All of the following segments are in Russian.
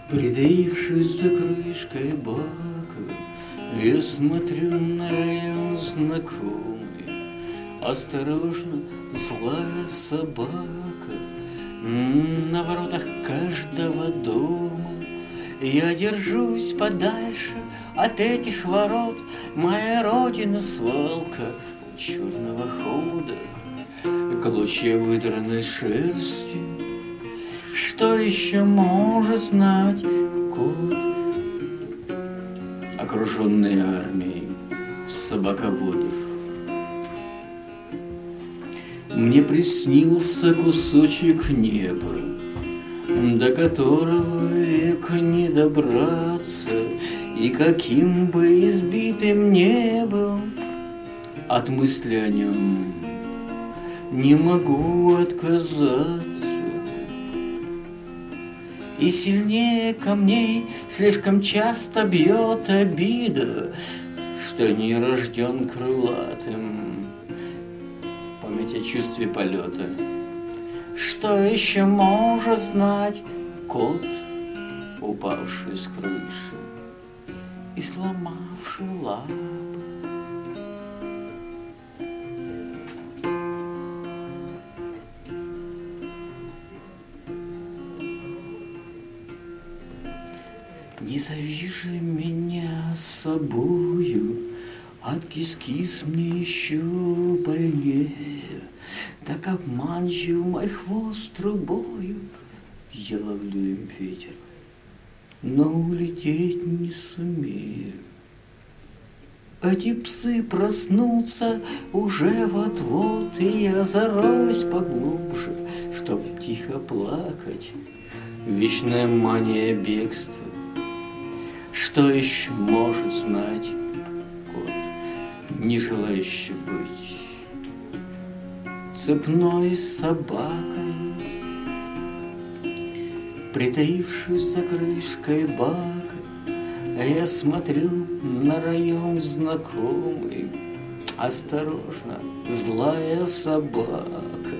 Притаившись за крышкой бака, я смотрю на район знакомый. Осторожно, злая собака на воротах каждого дома. Я держусь подальше от этих ворот. Моя родина свалка у черного хода, клочья выдранной шерсти. Что еще может знать кот, окруженный армией собаководов? Мне приснился кусочек неба, до которого век не добраться, и каким бы избитым не был, от мысли о нем не могу отказаться. И сильнее камней слишком часто бьет обида, что не рожден крылатым. Память о чувстве полета. Что еще может знать кот, упавший с крыши и сломавший лапы? Не зови же меня с собою, от кис-кис мне еще больнее. Так обманчив мой хвост трубою, я ловлю им ветер, но улететь не сумею. Эти псы проснутся уже вот-вот, и я зароюсь поглубже, чтоб тихо плакать. Вечная мания бегства. Что еще может знать кот, не желающий быть цепной собакой, притаившись за крышкой бака? Я смотрю на район знакомый. Осторожно, злая собака,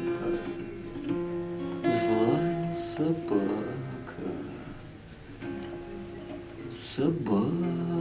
злая собака. Собака.